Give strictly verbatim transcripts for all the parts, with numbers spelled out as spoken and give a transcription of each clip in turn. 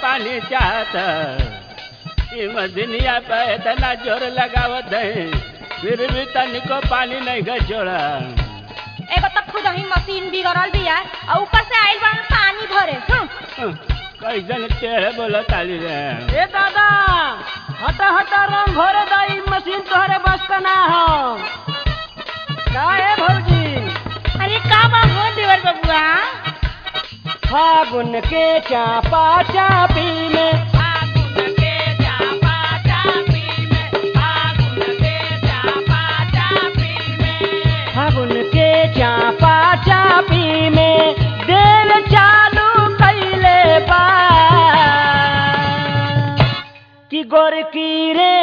पानी चाहत ई मदनिया पे इतना जोर लगावत है फिर भी तनिको पानी नहीं गए छोड़ा। एगो तो खुद ही मशीन बिगड़ल बिया और ऊपर से आइल बा पानी भरे। कैसन टेढ़े बोलो ताली रे। ए दादा हटा हटा रंग भरे दाई मशीन तोहरे बस का ना हो। का है भौजी? अरे का बा हो देवर बबुआ? फागुन के चापा चापी में फागुन के चापा चापी में फागुन के चापा चापी में फागुन के चापा चापी में देल चालू कैले बा कि गोरकी रे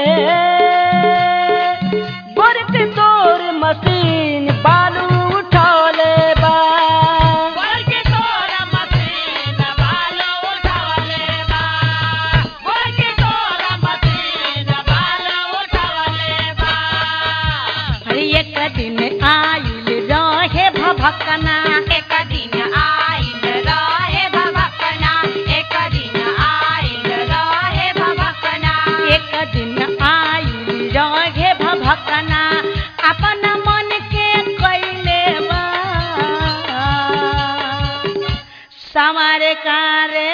गोरकी तोर मशीन बालू उठौले बा। गोरकी तोर मशीन बालू उठौले बा गोरकी तोर मशीन बालू उठौले बा। अरे एक दिन आइल रहे भभकना एक दिन आइल रहे भभकना एक दिन आइल रहे भभकना एक दिन आइल रहे भभकना अपना मन के कैले बा समारे कारे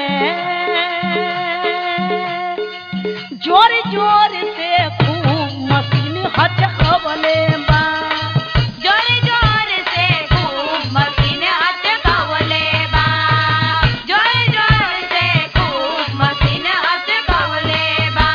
जोर जोर से खूब मशीन हचकवले बा जोर जोर से खूब मशीन हचकवले बा जोर जोर से खूब मशीन हचकवले बा।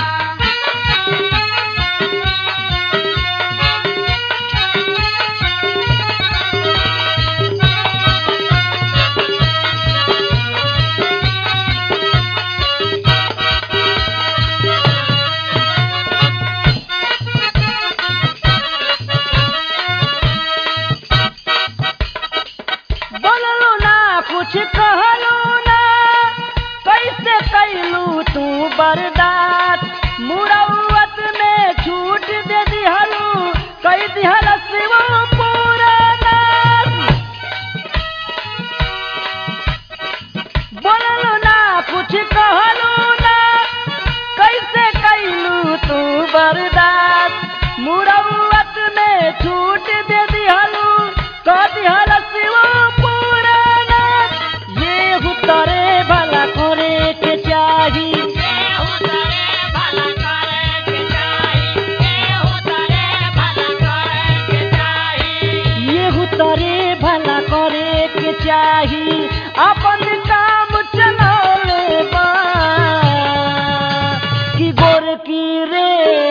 बोललू ना कुछ कहलू ना कैसे कैलू तू बर्दाश्त मुरौवत में छूट दे दिहलू कई दिहल शिव पुराना। बोललू ना कुछ कहलू ना कैसे कैलू तू बर्दाश्त मुरौवत में छूट दे दिहलू क दिहल शिव पुराना। ये उतरे भला करे के चाही ये उतरे भला करे के चाही अपन काम चलौले बा कि गोरकी रे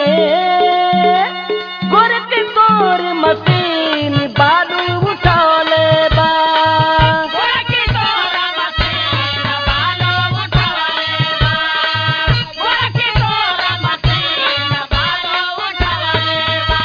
गोरकी तोर मशीन बालू उठौले बा। गोरकी तोर मशीन बालू उठौले बा गोरकी तोर मशीन बालू उठौले बा।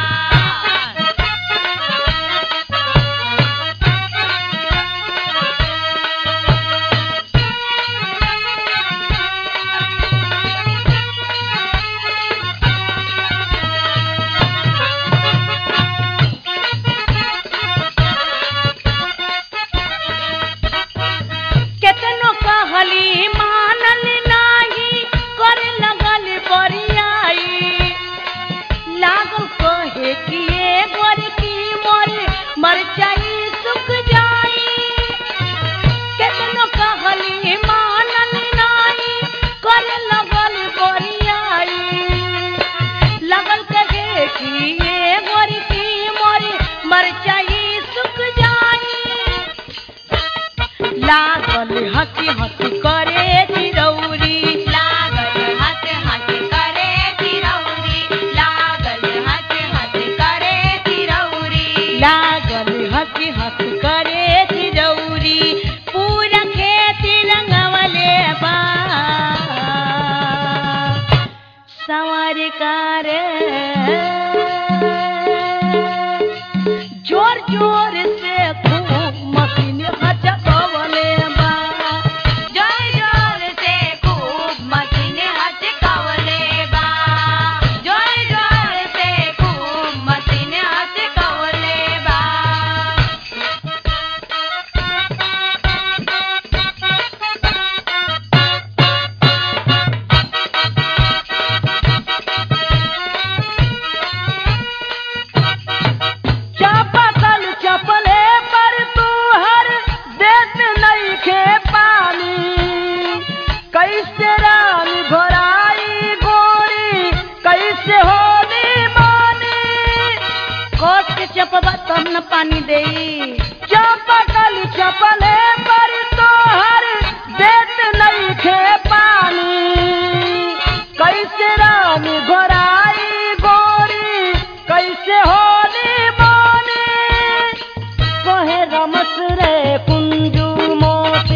केतनो कहली मानल नाही करे लगल बरियाई लागल कहे कि ये गोरकी मोर मरचाई सुख जाई। केतनो कहली मानल नाही करे लगल बरियाई लगल कहे कि ये गोरकी मोर मरचाई सुख जाई। लागल हंसी हंसी करे चिरौरी लागल हंसी हंसी करे चिरौरी लागल हंसी हंसी करे चिरौरी लागल हंसी हंसी करे चिरौरी पूरा खेती रंगवले बा संवर करे जोर जोर से खूब मशीन हचकवले बा जोर जोर से खूब मशीन हचकवले बा जोर जोर से खूब मशीन हचकवले बा। देई चपकल चपले पर तोहर देत नहीं खे पानी कैसे रानी घोराई गोरी कैसे होली बोनी कहे रमस रे कुंजू मोती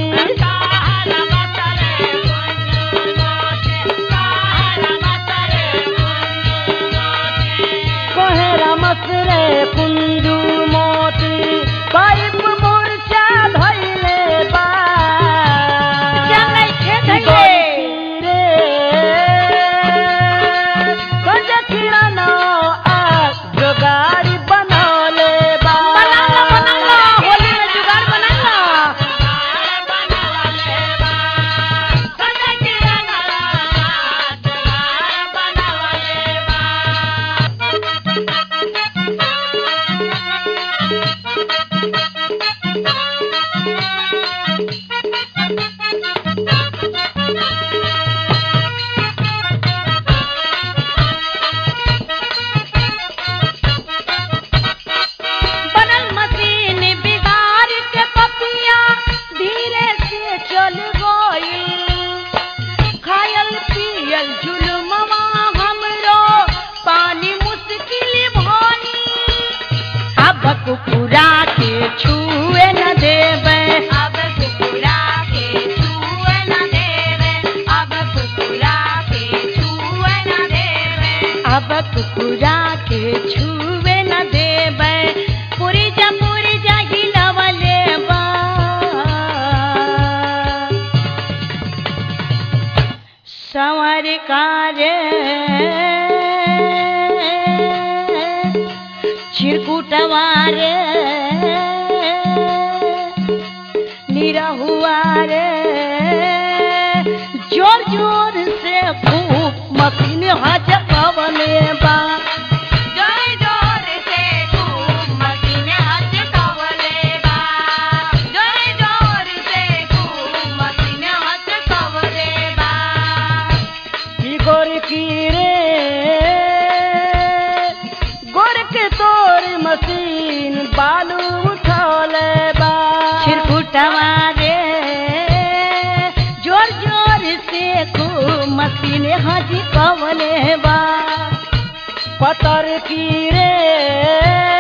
कहे रमस रे कुंजू मोती पाइप मूर्छा धइले बा जंगल खे धइले रे कंज किराना आ जोगारी बनौले बा बनाला बनाला होली में जुगाड़ बनाला बनल मशीन बिगाड़ के पपिया धीरे से चल गइल खायल पियल जुलमवा हमरो पानी मुश्किल भनी अब कुकुरा के छुए न देवे अब कुकुरा के छुए न देवे अब कुकुरा के छुए न देवे अब कुकुरा के छुए न देवे पूरी जा पूरी जा हिलवले बा संवर कारे चिरकुटवारे निरहुआरे जोर जोर से खूब मशीन हजकवले बा जोर जोर से खूब मशीन हजकवले बा जोर जोर से खूब मशीन हजकवले बा की गोर की रे गोर के तोर मशीन बालू उठौले बा छिरकुटवा रे जोर जोर से खूब मशीन हजकवले बा पतर की रे